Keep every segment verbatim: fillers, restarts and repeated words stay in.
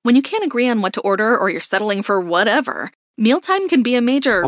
When you can't agree on what to order or you're settling for whatever, mealtime can be a major...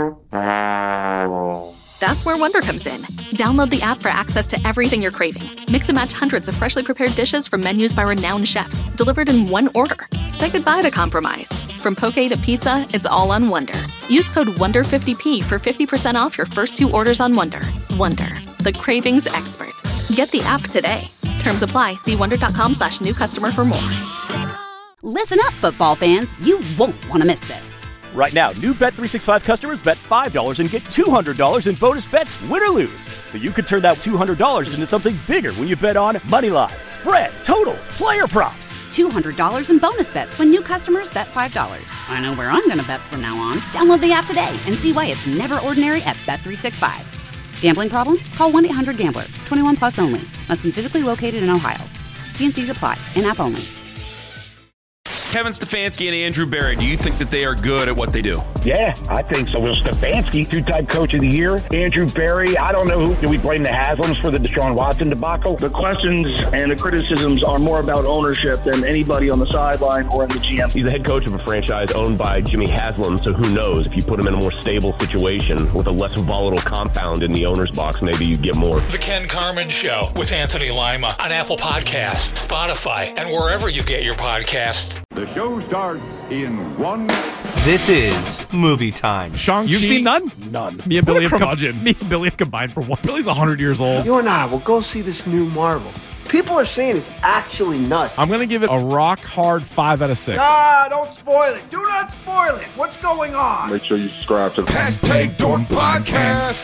That's where Wonder comes in. Download the app for access to everything you're craving. Mix and match hundreds of freshly prepared dishes from menus by renowned chefs, delivered in one order. Say goodbye to compromise. From poke to pizza, it's all on Wonder. Use code Wonder fifty P for fifty percent off your first two orders on Wonder. Wonder, the cravings expert. Get the app today. Terms apply. See wonder.com slash new customer for more. Listen up, football fans. You won't want to miss this. Right now, new Bet three sixty-five customers bet five dollars and get two hundred dollars in bonus bets, win or lose. So you could turn that two hundred dollars into something bigger when you bet on money line, spread, totals, player props. two hundred dollars in bonus bets when new customers bet five dollars. I know where I'm going to bet from now on. Download the app today and see why it's never ordinary at Bet three sixty-five. Gambling problem? Call one eight hundred gambler. twenty-one plus only. Must be physically located in Ohio. T and C's apply. In-app only. Kevin Stefanski and Andrew Berry, do you think that they are good at what they do? Yeah, I think so. Well, Stefanski, two-time coach of the year. Andrew Berry, I don't know who. Do we blame the Haslams for the Deshaun Watson debacle? The questions and the criticisms are more about ownership than anybody on the sideline or in the G M. He's the head coach of a franchise owned by Jimmy Haslam, so who knows? If you put him in a more stable situation with a less volatile compound in the owner's box, maybe you get more. The Ken Carman Show with Anthony Lima on Apple Podcasts, Spotify, and wherever you get your podcasts. The show starts in one. This is movie time. Shang-Chi. You've seen none? None. Me and Billy have com- com- me and Billy have combined for one. Billy's one hundred years old. You and I will go see this new Marvel. People are saying it's actually nuts. I'm going to give it a rock hard five out of six. Ah, don't spoil it. Do not spoil it. What's going on? Make sure you subscribe to the Hashtag Dork Podcast.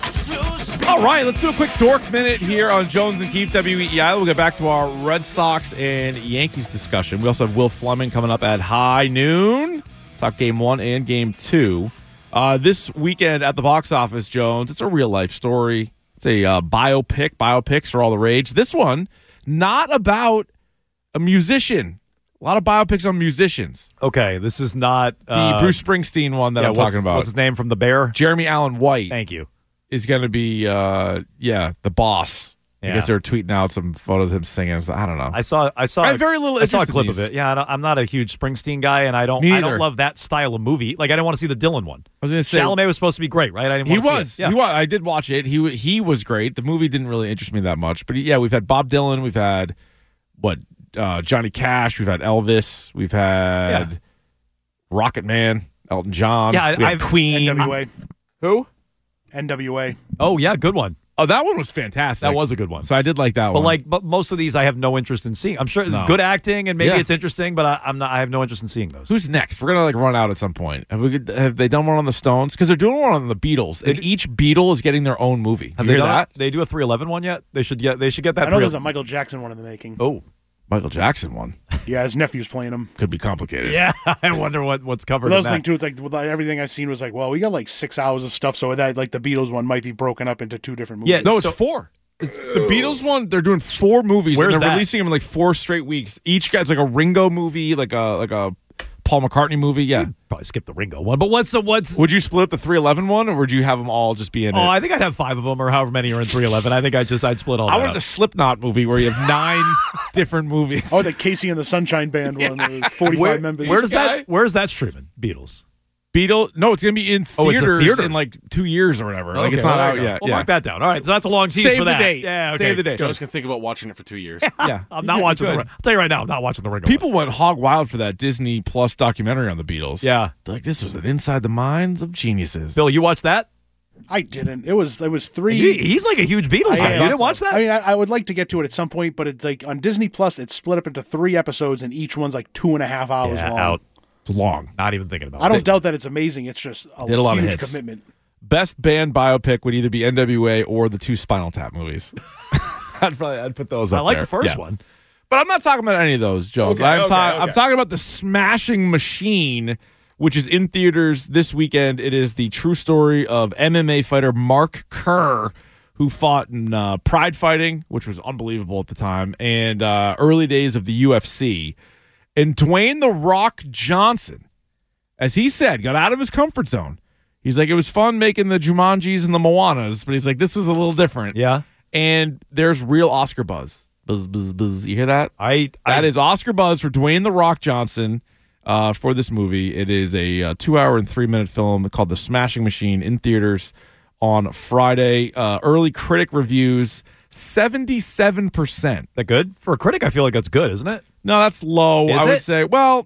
All right, let's do a quick dork minute here on Jones and Keefe, W E E I. We'll get back to our Red Sox and Yankees discussion. We also have Will Fleming coming up at high noon. Talk game one and game two. Uh, this weekend at the box office, Jones, it's a real-life story. It's a uh, biopic. Biopics are all the rage. This one, not about a musician. A lot of biopics on musicians. Okay, this is not... The uh, Bruce Springsteen one that yeah, I'm talking about. What's his name from The Bear? Jeremy Allen White. Thank you. Is going to be, uh, yeah, the boss. Yeah. I guess they were tweeting out some photos of him singing. So I don't know. I saw, I saw, I have very little. I saw a interest in clip these. of it. Yeah, I don't, I'm not a huge Springsteen guy, and I don't, Me I don't either. love that style of movie. Like I didn't want to see the Dylan one. I was going to say Chalamet was supposed to be great, right? I didn't. He want to was. See it. Yeah. He was. I did watch it. He he was great. The movie didn't really interest me that much, but yeah, we've had Bob Dylan. We've had what uh, Johnny Cash. We've had Elvis. We've had Yeah. Rocket Man, Elton John. Yeah, we had I've- Queen. N W A. Who? N W A. Oh yeah, good one. Oh, that one was fantastic. That was a good one. So I did like that But one. like, but most of these I have no interest in seeing. I'm sure it's No. good acting and maybe Yeah. it's interesting, but I, I'm not. I have no interest in seeing those. Who's next? We're gonna like run out at some point. Have we? Have they done one on the Stones? Because they're doing one on the Beatles, and do- each Beatle is getting their own movie. Have you they hear done that? They do a three eleven one yet? They should get. They should get that. I know three there's a Michael Jackson one in the making. Oh, Michael Jackson one Yeah, his nephew's playing him. could be complicated. yeah. I wonder what what's covered. But in those that. thing too, it's like with like, everything I've seen was like, well, we got like six hours of stuff, so that like the Beatles one might be broken up into two different movies. Yeah, No, it's So- four. It's the Beatles one. They're doing four movies. Where's and they're that? releasing them in like four straight weeks. Each guy's like a Ringo movie, like a like a Paul McCartney movie. Yeah. Probably skip the Ringo one. But what's the what's? Would you split up the three eleven one, or would you have them all just be in Oh, it? I think I'd have five of them, or however many are in three eleven. I think I just I'd split all. I that wanted up. the Slipknot movie where you have nine different movies. Oh, the Casey and the Sunshine Band one, with forty-five Where, members. where does guy? that? Where's that streaming? Beatles. Beatle? No, it's gonna be in Oh, it's in theaters, theaters. in like two years or whatever. Like Okay, it's not well, there out you go. yet. We'll yeah. mark that down. All right, so that's a long tease Save for the that. date. Yeah, okay. Save the date. Good. Joe's going to think about watching it for two years. Yeah, I'm not watching the. Good. Ring- I'll tell you right now, I'm not watching the Ringo. People went hog wild for that Disney Plus documentary on the Beatles. Yeah. They're like, this was an inside the minds of geniuses. Bill, you watched that? I didn't. It was it was three. He, he's like a huge Beatles I fan. am. You didn't watch that? I mean, I, I would like to get to it at some point, but it's like on Disney Plus, it's split up into three episodes, and each one's like two and a half hours yeah, long. out. It's long. Not even thinking about I it. don't doubt that it's amazing. It's just a, Did a lot of huge hits. commitment. Best band biopic would either be N W A or the two Spinal Tap movies. I'd probably I'd put those I up like there. the first Yeah. one. But I'm not talking about any of those, Jones. Okay, I'm, okay, ta- okay. I'm talking about the Smashing Machine, which is in theaters this weekend. It is the true story of M M A fighter Mark Kerr, who fought in uh, Pride Fighting, which was unbelievable at the time, and uh, early days of the U F C. And Dwayne "The Rock" Johnson, as he said, got out of his comfort zone. He's like, it was fun making the Jumanjis and the Moanas, but he's like, this is a little different. Yeah. And there's real Oscar buzz Buzz, buzz, buzz. You hear that? I, I That is Oscar buzz for Dwayne The Rock Johnson uh, for this movie. It is a uh, two-hour and three-minute film called The Smashing Machine in theaters on Friday. Uh, early critic reviews, seventy-seven percent. That good? For a critic, I feel like that's good, isn't it? No, that's low, Is I would it? say. Well,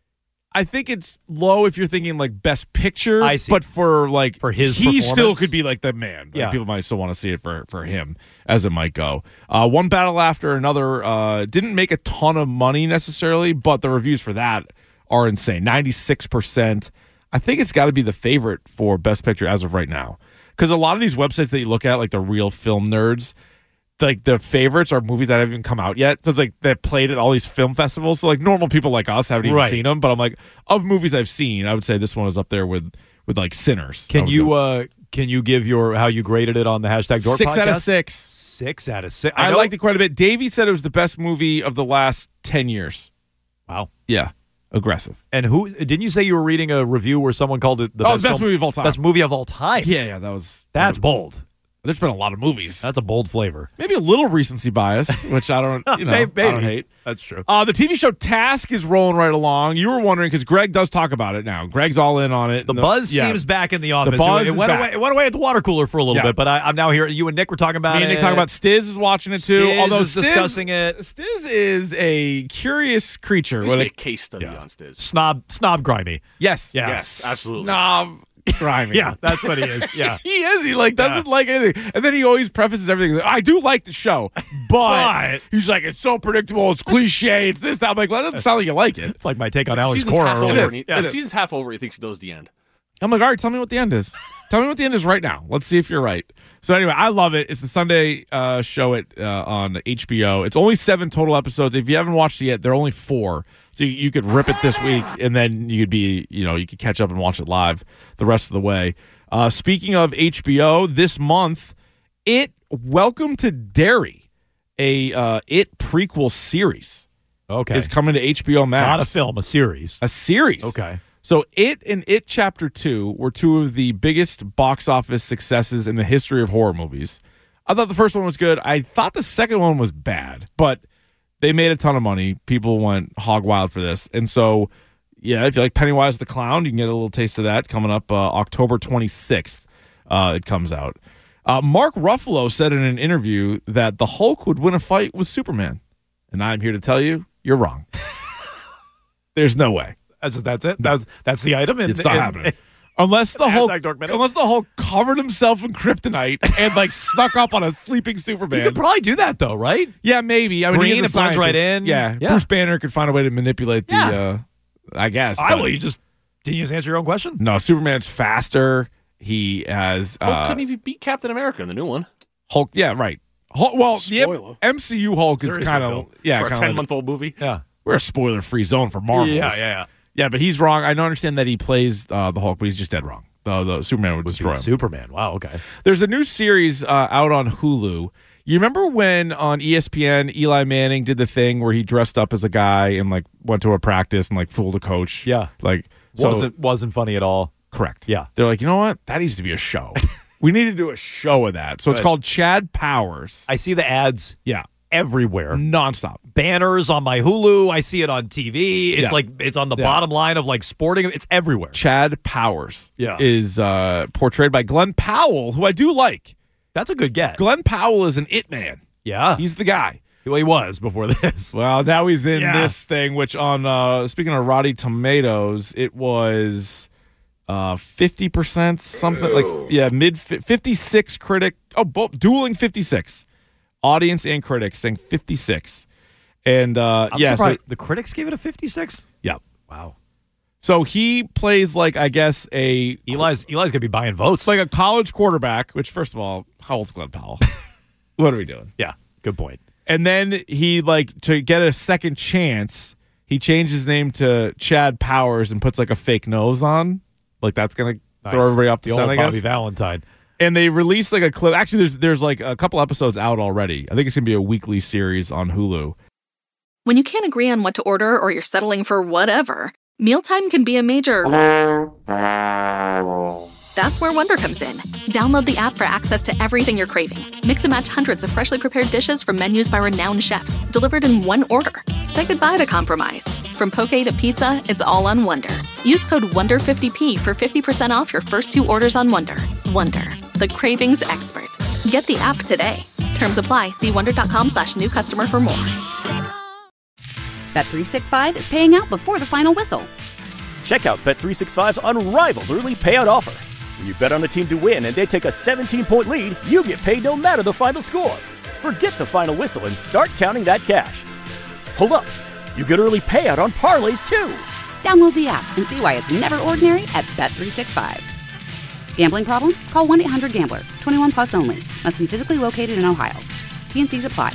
I think it's low if you're thinking like Best Picture. I see. But for like For his he still performance? could be like the man. Yeah. People might still want to see it for for him as it might go. Uh, one battle after another uh, didn't make a ton of money necessarily, but the reviews for that are insane. ninety-six percent. I think it's got to be the favorite for Best Picture as of right now. Because a lot of these websites that you look at, like the real film nerds, like the favorites are movies that haven't even come out yet. So it's like they played at all these film festivals. So like normal people like us haven't even Right. seen them. But I'm like, of movies I've seen, I would say this one is up there with with like Sinners. I Can would you go. uh, can you give your how you graded it on the hashtag Dork six podcast? out of six? Six out of six. I, know- liked it quite a bit. Davey said it was the best movie of the last ten years. Wow. Yeah, aggressive. And who didn't you say you were reading a review where someone called it the Oh, best, best film- movie of all time. Best movie of all time. Yeah, yeah, that was That's bold. There's been a lot of movies. That's a bold flavor. Maybe a little recency bias, which I don't, you know, Maybe. I don't hate. That's true. Uh, the T V show Task is rolling right along. You were wondering because Greg does talk about it now. Greg's all in on it. The And buzz yeah. seems back in the office. buzz it, is went back. away. It went away at the water cooler for a little Yeah. bit, but I, I'm now here. You and Nick were talking about Me it. and Nick talking about Stiz is watching it too. Stiz although is Stiz, discussing it. Stiz is a curious creature. There's What be a- a case study on Stiz. Snob, snob, grimy. yes, Yes. Yes, absolutely. Snob, grimy. Yeah, that's what he is. Yeah. He is. He like doesn't like anything, and then he always prefaces everything. Like, I do like the show, but, But- he's like, it's so predictable. It's cliche. It's this. That. I'm like, well, that doesn't sound like you like it. It's like my take on Alex Season's Cora half earlier. over. It and he- is. yeah, It the is. season's half over. He thinks he knows the end. I'm like, all right, tell me what the end is. Tell me what the end is right now. Let's see if you're right. So anyway, I love it. It's the Sunday uh, show it uh, on H B O. It's only seven total episodes. If you haven't watched it yet, they're only four. So you, you could rip it this week, and then you could be, you know, you could catch up and watch it live the rest of the way. Uh, speaking of H B O, this month, it Welcome to Derry, a uh, It prequel series. Okay. Is coming to H B O Max. Not a film, a series. A series. Okay. So It and It Chapter two were two of the biggest box office successes in the history of horror movies. I thought the first one was good. I thought the second one was bad, but they made a ton of money. People went hog wild for this. And so, yeah, if you like Pennywise the Clown, you can get a little taste of that coming up uh, October twenty-sixth. Uh, it comes out. Uh, Mark Ruffalo said in an interview that the Hulk would win a fight with Superman. And I'm here to tell you, you're wrong. There's no way. That's, that's it. That's that's the item. In, It's not in- happening. Unless the Hulk, Hashtag Dork Minute. unless the Hulk covered himself in kryptonite and like snuck up on a sleeping Superman. You could probably do that though, right? Yeah, maybe. I mean, Green he's a and plunge right scientist. in. Yeah. Yeah. Bruce Banner could find a way to manipulate the. Yeah. Uh, I guess. I but- will. You just didn't you just answer your own question? No, Superman's faster. He has Hulk uh, couldn't even beat Captain America in the new one. Hulk. Yeah, right. Hulk, well, the Spoiler. M C U Hulk is Seriously, kind though. of yeah, for a kind of like, ten-month-old movie. Yeah. we're a spoiler-free zone for Marvel. Yeah, yeah, yeah. Yeah, but he's wrong. I don't understand that he plays uh, the Hulk, but he's just dead wrong. The, the Superman would destroy him. Superman. Wow. Okay. There's a new series uh, out on Hulu. You remember when on E S P N Eli Manning did the thing where he dressed up as a guy and like went to a practice and like fooled a coach? Yeah. Like so, wasn't wasn't funny at all. correct. Yeah. They're like, you know what? That needs to be a show. We need to do a show of that. So it's Good. called Chad Powers. I see the ads Yeah. everywhere. Nonstop. Banners on my Hulu. I see it on T V. It's Yeah. like it's on the Yeah. bottom line of like sporting. It's everywhere. Chad Powers Yeah. is uh, portrayed by Glenn Powell, who I do like. That's a good get. Glenn Powell is an it man. Yeah. He's the guy. Well, he was before this. Well, now he's in Yeah. this thing, which on uh, speaking of Rotten Tomatoes, it was uh, fifty percent something like yeah, mid fifty-six critic. Oh, both dueling fifty-six. Audience and critics saying fifty-six. And uh, I'm yeah, so, surprised. The critics gave it a fifty-six. yeah. Wow. So he plays like I guess a Eli's Eli's gonna be buying votes. like a college quarterback, which first of all, how old's Glenn Powell? What are we doing? Yeah. Good point. And then he like to get a second chance, he changed his name to Chad Powers and puts like a fake nose on. Like that's gonna Nice. throw everybody off the, the scent, old I guess. Bobby Valentine. And they released like a clip. Actually, there's there's like a couple episodes out already. I think it's gonna be a weekly series on Hulu. When you can't agree on what to order or you're settling for whatever, mealtime can be a major That's where Wonder comes in. Download the app for access to everything you're craving. Mix and match hundreds of freshly prepared dishes from menus by renowned chefs, delivered in one order. Say goodbye to compromise. From poke to pizza, it's all on Wonder. Use code wonder fifty p for fifty percent off your first two orders on Wonder. Wonder, the cravings expert. Get the app today. Terms apply. See wonder.com slash new customer for more. Bet three sixty-five is paying out before the final whistle. Check out Bet three sixty-five's unrivaled early payout offer. When you bet on a team to win and they take a seventeen-point lead, you get paid no matter the final score. Forget the final whistle and start counting that cash. Hold up. You get early payout on parlays, too. Download the app and see why it's never ordinary at Bet three sixty-five. Gambling problem? Call one eight hundred gambler. twenty-one plus only. Must be physically located in Ohio. T and Cs apply.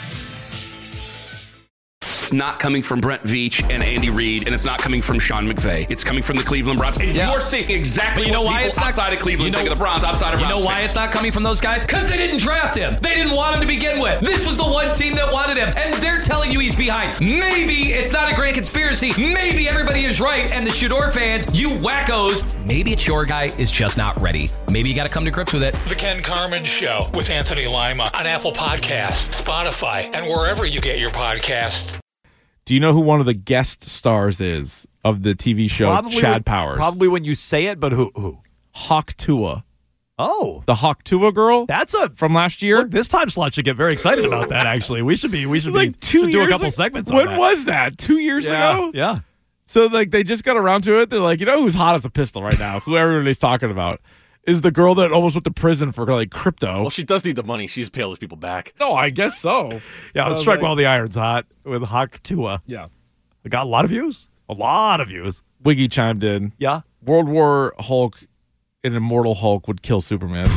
It's not coming from Brent Veach and Andy Reid, and it's not coming from Sean McVay. It's coming from the Cleveland Browns. And Yeah. you're seeing exactly You know what why people it's not- outside of Cleveland you know- think of the Browns, outside of You Browns know why fans. it's not coming from those guys? Because they didn't draft him. They didn't want him to begin with. This was the one team that wanted him, and they're telling you he's behind. Maybe it's not a grand conspiracy. Maybe everybody is right, and the Shador fans, you wackos, maybe it's your guy is just not ready. Maybe you got to come to grips with it. The Ken Carmen Show with Anthony Lima on Apple Podcasts, Spotify, and wherever you get your podcasts. Do you know who one of the guest stars is of the T V show Probably Chad when- Powers? Probably when you say it, but who? Who? Hawk Tua. Oh, the Hawk Tua girl. That's a from last year. Look, this time slot should get very excited about that. Actually, we should be. We should like be, two should do a years couple ago? segments. When on that. was that? Two years Yeah, ago. Yeah. So like they just got around to it. They're like, you know who's hot as a pistol right now? Who everybody's talking about is the girl that almost went to prison for like crypto. Well, she does need the money. She's paid those people back. No, I guess so. Yeah, I let's was strike like- while the iron's hot with Hawk Tua. Yeah. It got a lot of views. A lot of views. Wiggy chimed in. Yeah. World War Hulk, an immortal Hulk would kill Superman.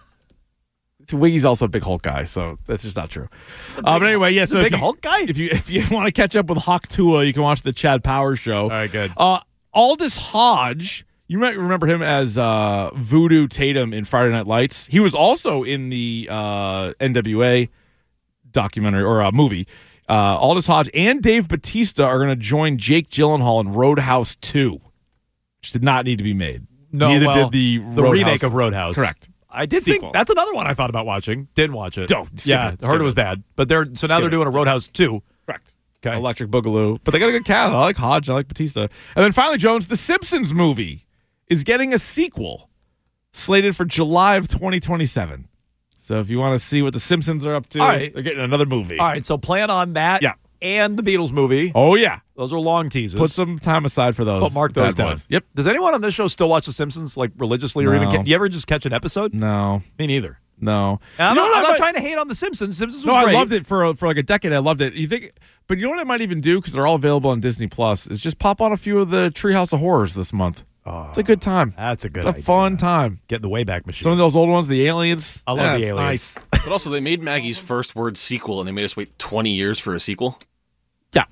Wiggy's also a big Hulk guy, so that's just not true. Uh, but anyway, yeah. So big if you, Hulk guy. If you if you want to catch up with Hawk Tua, you can watch the Chad Powers show. All right, good. Uh, Aldous Hodge, you might remember him as uh, Voodoo Tatum in Friday Night Lights. He was also in the uh, N W A documentary or uh, movie. Uh, Aldous Hodge and Dave Bautista are going to join Jake Gyllenhaal in Roadhouse two, which did not need to be made. No, Neither well, did the the Roadhouse. remake of Roadhouse. Correct. I did Sequel. think that's another one I thought about watching. Didn't watch it. Don't. Skip yeah, it. I heard Skip it was it. bad. But they're so now Skip they're it. doing a Roadhouse two. Correct. Okay. Electric Boogaloo. But they got a good cast. I like Hodge. I like Batista. And then finally, Jones, the Simpsons movie is getting a sequel slated for July of twenty twenty-seven. So if you want to see what the Simpsons are up to, All right. they're getting another movie. All right, so plan on that. Yeah. And the Beatles movie. Oh, yeah. Those are long teases. Put some time aside for those. But mark those bad down. boys. Yep. Does anyone on this show still watch The Simpsons like religiously or even? No. Ca- do you ever just catch an episode? No. Me neither. No. And I'm You know not, what I'm I not might- trying to hate on The Simpsons. Simpsons was No, great. I loved it for for like a decade. I loved it. You think, but you know what I might even do because they're all available on Disney Plus is just pop on a few of the Treehouse of Horrors this month. Oh, it's a good time. That's a good. It's a idea. fun time. Get in the Wayback Machine. Some of those old ones, the aliens. I love yeah, the it's aliens. Nice. But also, they made Maggie's first word sequel, and they made us wait twenty years for a sequel. Yeah.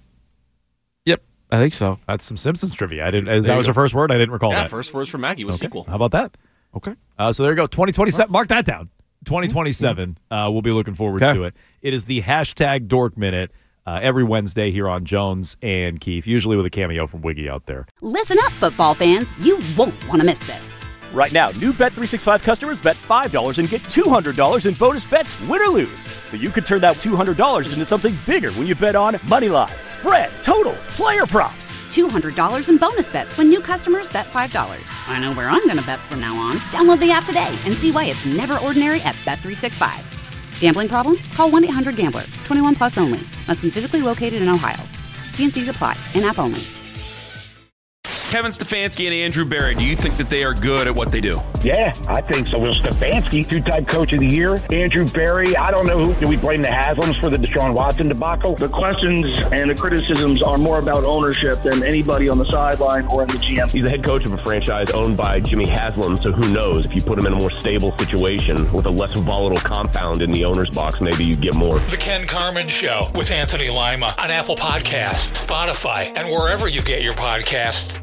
Yep. I think so. That's some Simpsons trivia. I didn't. Is There that you was go. her first word? I didn't recall yeah, that. first words for Maggie was Okay. sequel. How about that? Okay. Uh, so there you go. twenty twenty-seven. Mark that down. twenty twenty-seven. Uh, we'll be looking forward Okay. to it. It is the hashtag Dork Minute uh, every Wednesday here on Jones and Keefe, usually with a cameo from Wiggy out there. Listen up, football fans. You won't want to miss this. Right now, new Bet three sixty-five customers bet five dollars and get two hundred dollars in bonus bets, win or lose. So you could turn that two hundred dollars into something bigger when you bet on money line, spread, totals, player props. two hundred dollars in bonus bets when new customers bet five dollars. I know where I'm going to bet from now on. Download the app today and see why it's never ordinary at Bet three sixty-five. Gambling problem? Call one eight hundred gambler. twenty-one plus only. Must be physically located in Ohio. T and Cs apply. In-app only. Kevin Stefanski and Andrew Berry, do you think that they are good at what they do? Yeah, I think so. Will Stefanski, two-time coach of the year. Andrew Berry, I don't know who. Do we blame the Haslams for the Deshaun Watson debacle? The questions and the criticisms are more about ownership than anybody on the sideline or in the G M. He's the head coach of a franchise owned by Jimmy Haslam, so who knows? If you put him in a more stable situation with a less volatile compound in the owner's box, maybe you get more. The Ken Carmen Show with Anthony Lima on Apple Podcasts, Spotify, and wherever you get your podcasts.